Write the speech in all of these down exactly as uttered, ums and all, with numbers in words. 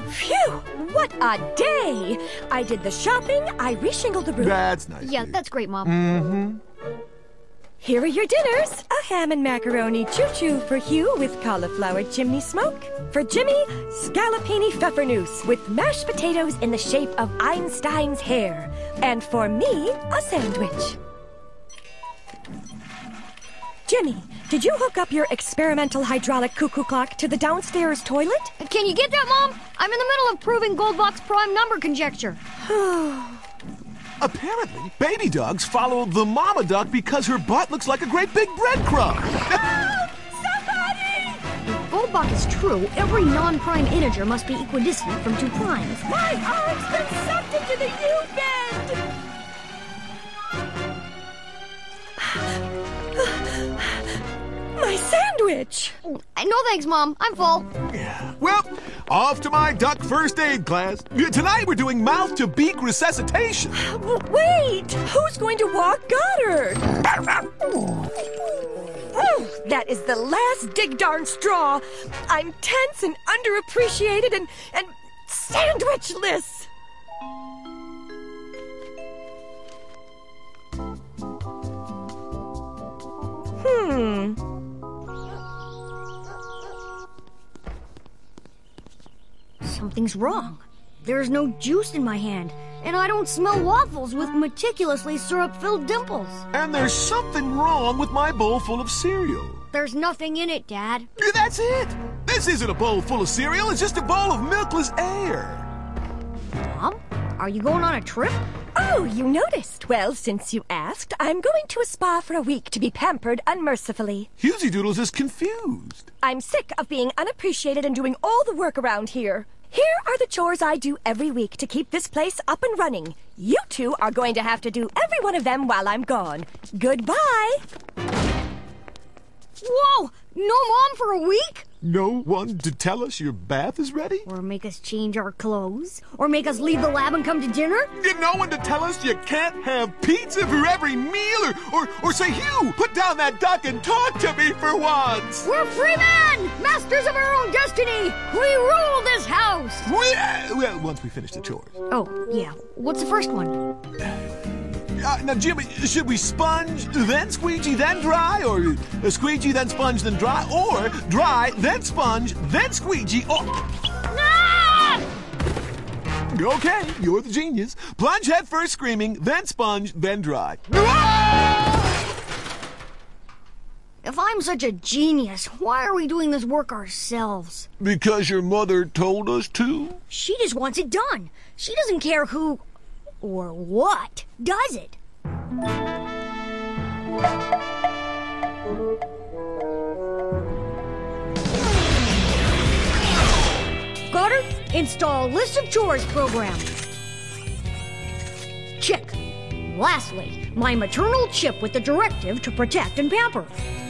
Phew! What a day! I did the shopping, I reshingled the roof. That's nice. Yeah, that's great, Mom. Mm-hmm. Here are your dinners. A ham and macaroni choo-choo for Hugh with cauliflower chimney smoke. For Jimmy, scallopini pfeffernusse with mashed potatoes in the shape of Einstein's hair. And for me, a sandwich. Jimmy, did you hook up your experimental hydraulic cuckoo clock to the downstairs toilet? Can you get that, Mom? I'm in the middle of proving Goldbach's prime number conjecture. Apparently, baby dogs follow the mama duck because her butt looks like a great big breadcrumb. Help! Somebody! If Goldbach is true, every non-prime integer must be equidistant from two primes. My arm's been sucked into the U-bend! My sandwich! No thanks, Mom. I'm full. Well, off to my duck first aid class. Tonight we're doing mouth-to-beak resuscitation. Wait! Who's going to walk Goddard? Oh, that is the last dig darn straw. I'm tense and underappreciated and, and sandwichless. Hmm. Something's wrong. There's no juice in my hand, and I don't smell waffles with meticulously syrup-filled dimples. And there's something wrong with my bowl full of cereal. There's nothing in it, Dad. That's it. This isn't a bowl full of cereal. It's just a bowl of milkless air. Mom, are you going on a trip? Oh, you noticed. Well, since you asked, I'm going to a spa for a week to be pampered unmercifully. Husey Doodles is confused. I'm sick of being unappreciated and doing all the work around here. Here are the chores I do every week to keep this place up and running. You two are going to have to do every one of them while I'm gone. Goodbye. Whoa! No Mom for a week? No one to tell us your bath is ready? Or make us change our clothes? Or make us leave the lab and come to dinner? No one to tell us you can't have pizza for every meal? Or, or, or say, Hugh, put down that duck and talk to me for once! We're free men! Masters of our own destiny! We rule this house! Well, well once we finish the chores. Oh, yeah. What's the first one? Uh, now, Jimmy, should we sponge, then squeegee, then dry? Or uh, squeegee, then sponge, then dry? Or dry, then sponge, then squeegee? Or... Ah! Okay, you're the genius. Plunge head first screaming, then sponge, then dry. If I'm such a genius, why are we doing this work ourselves? Because your mother told us to? She just wants it done. She doesn't care who... or what does it? Goddard, install list of chores program. Check. Lastly, my maternal chip with the directive to protect and pamper.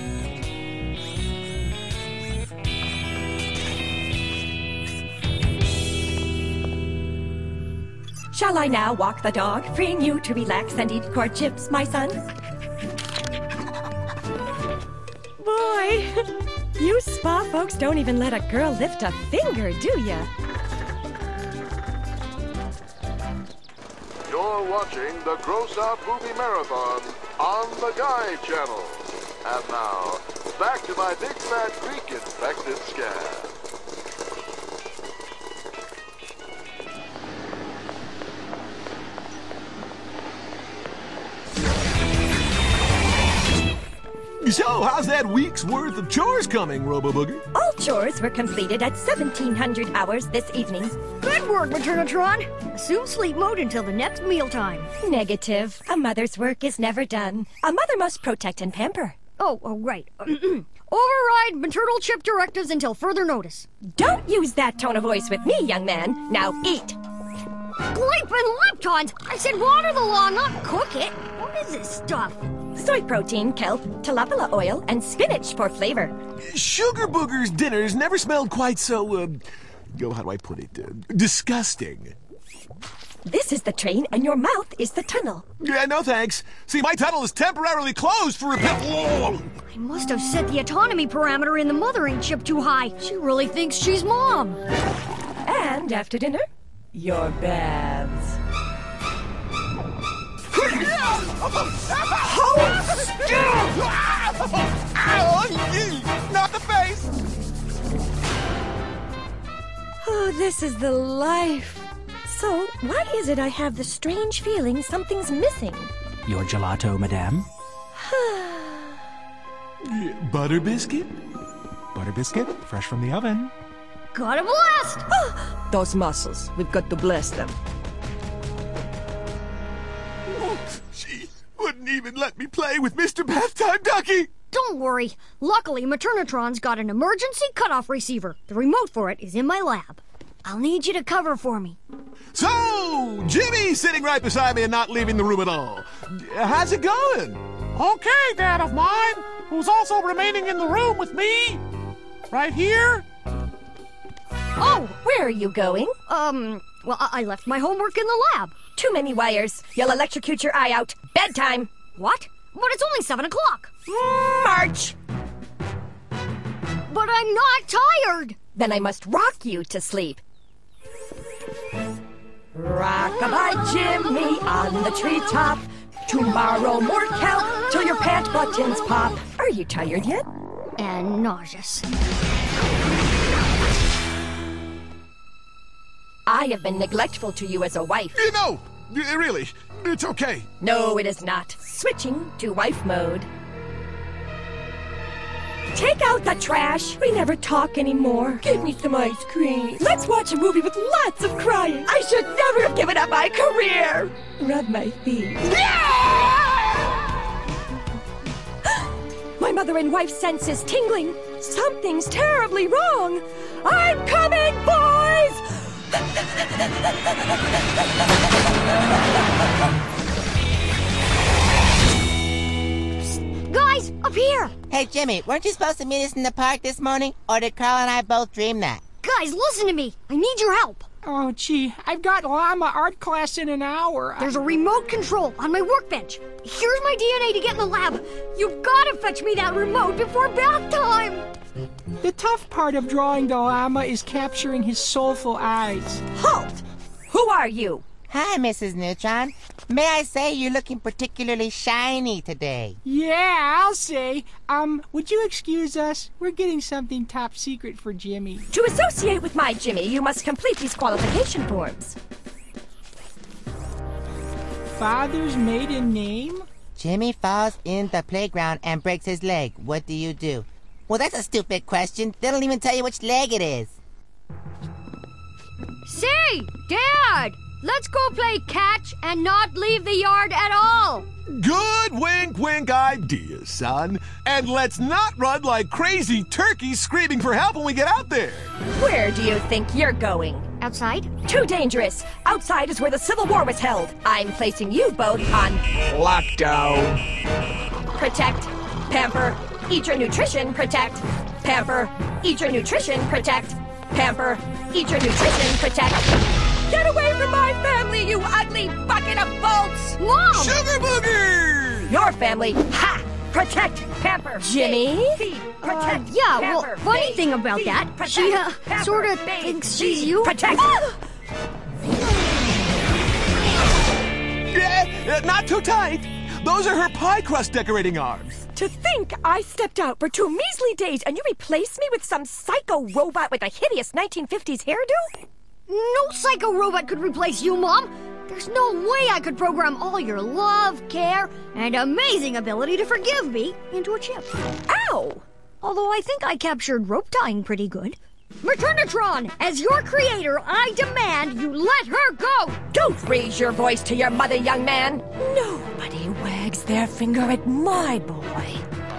Shall I now walk the dog, freeing you to relax and eat corn chips, my son? Boy, you spa folks don't even let a girl lift a finger, do ya? You're watching the Gross Out Movie Marathon on the Guy Channel. And now, back to my big fat Greek infected scab. So, how's that week's worth of chores coming, Robo-Booger? All chores were completed at seventeen hundred hours this evening. Good work, Maternatron. Assume sleep mode until the next mealtime. Negative. A mother's work is never done. A mother must protect and pamper. Oh, oh, right. Override maternal chip directives until further notice. Don't use that tone of voice with me, young man. Now eat. Glypin leptons! I said water the law, not cook it. What is this stuff? Soy protein, kelp, tilapia oil, and spinach for flavor. Sugar Booger's dinners never smelled quite so, uh, oh, how do I put it, uh, disgusting. This is the train, and your mouth is the tunnel. Yeah, no thanks. See, my tunnel is temporarily closed for repair. Oh. I must have set the autonomy parameter in the mothering chip too high. She really thinks she's Mom. And And after dinner, your baths. Hold still! Ow, not the face! Oh, this is the life. So, why is it I have the strange feeling something's missing? Your gelato, madame? Butter biscuit? Butter biscuit, fresh from the oven. Gotta blast! Those muscles, we've got to bless them. She wouldn't even let me play with Mister Bathtime Ducky! Don't worry. Luckily, Maternatron's got an emergency cutoff receiver. The remote for it is in my lab. I'll need you to cover for me. So, Jimmy's sitting right beside me and not leaving the room at all. How's it going? Okay, Dad of mine, who's also remaining in the room with me. Right here. Oh, where are you going? Um, well, I, I left my homework in the lab. Too many wires. You'll electrocute your eye out. Bedtime. What? But it's only seven o'clock. March. But I'm not tired. Then I must rock you to sleep. Rock-a-bye, Jimmy, on the treetop. Tomorrow more count till your pant buttons pop. Are you tired yet? And nauseous. I have been neglectful to you as a wife. You know, really, it's okay. No, it is not. Switching to wife mode. Take out the trash. We never talk anymore. Give me some ice cream. Let's watch a movie with lots of crying. I should never have given up my career. Rub my feet. My mother and wife's sense is tingling. Something's terribly wrong. I'm coming, boys! Guys, up here! Hey, Jimmy, weren't you supposed to meet us in the park this morning? Or did Carl and I both dream that? Guys, listen to me. I need your help. Oh, gee, I've got llama art class in an hour. There's a remote control on my workbench. Here's my D N A to get in the lab. You've got to fetch me that remote before bath time. The tough part of drawing the llama is capturing his soulful eyes. Halt! Who are you? Hi, Missus Neutron. May I say you're looking particularly shiny today? Yeah, I'll say. Um, would you excuse us? We're getting something top secret for Jimmy. To associate with my Jimmy, you must complete these qualification forms. Father's maiden name? Jimmy falls in the playground and breaks his leg. What do you do? Well, that's a stupid question. They don't even tell you which leg it is. Say, Dad! Let's go play catch and not leave the yard at all. Good wink wink idea, son. And let's not run like crazy turkeys screaming for help when we get out there. Where do you think you're going? Outside? Too dangerous. Outside is where the Civil War was held. I'm placing you both on lockdown. Protect, pamper, eat your nutrition, protect, pamper, eat your nutrition, protect, pamper, eat your nutrition, protect. Get away from my family, you ugly bucket of bolts! Mom! Sugar booger! Your family, ha! Protect, pamper, Jimmy. Feed, protect, Uh, yeah, well, pamper, funny feed, thing about feed, that, protect, she, uh, pamper, sort of feed, thinks feed, she's you. Protect. Yeah, not too tight. Those are her pie crust decorating arms. To think I stepped out for two measly days and you replaced me with some psycho robot with a hideous nineteen fifties hairdo? No psycho robot could replace you, Mom. There's no way I could program all your love, care, and amazing ability to forgive me into a chip. Ow! Although I think I captured rope tying pretty good. Maternatron, as your creator, I demand you let her go! Don't raise your voice to your mother, young man. Nobody wags their finger at my boy.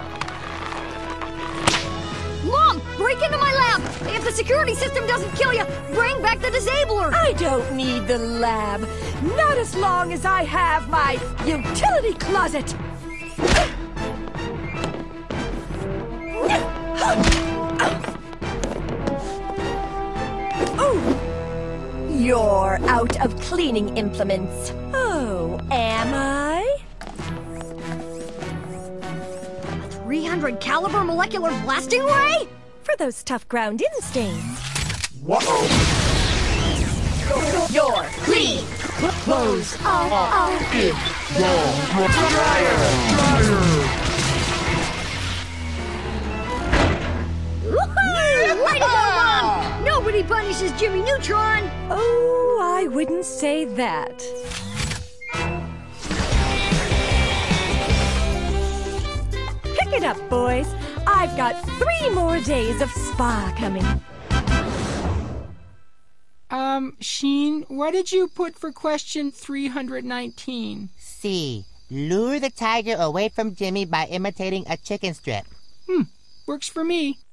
Mom, break into my lab! If the security system doesn't kill you, bring back the disabler! I don't need the lab. Not as long as I have my utility closet. Oh, you're out of cleaning implements. Oh, am I? three hundred caliber molecular blasting ray? For those tough ground-in stains. Whoa! clothes are out. Woohoo! Way to go, Mom! Nobody punishes Jimmy Neutron! Oh, I wouldn't say that. Pick it up, boys. I've got three more days of spa coming. Um, Sheen, what did you put for question three hundred nineteen? C. Lure the tiger away from Jimmy by imitating a chicken strip. Hmm, works for me.